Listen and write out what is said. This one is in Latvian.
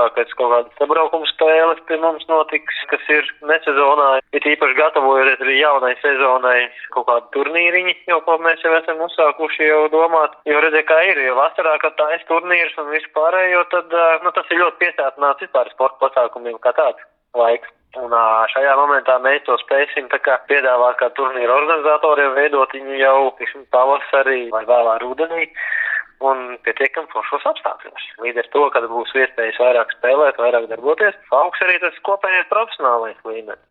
mazākais kaut kādas sabraukuma spēles pie mums notiks, kas ir nesezonā. Ir īpaši gatavojoties arī jaunai sezonai kaut kādu turnīriņi, jo ko mēs jau esam uzsākuši jau domāt. Jo redziet, kā ir, jo vasarā, kad tā ir turnīrs un visu pārējo, tad tas ir ļoti piesātināts vispār sporta pasākumiem kā tāds laiks. Un šajā momentā mēs to spēsim tā kā piedāvāt kā turnīru organizatoriem veidot viņu jau, pavasarī vai vēlā rudenī un pietiekam foršos apstākļos. Līdz ar to, kad būs iespējas vairāk spēlēt, vairāk darboties, augs arī tas kopējais profesionālais līmenis.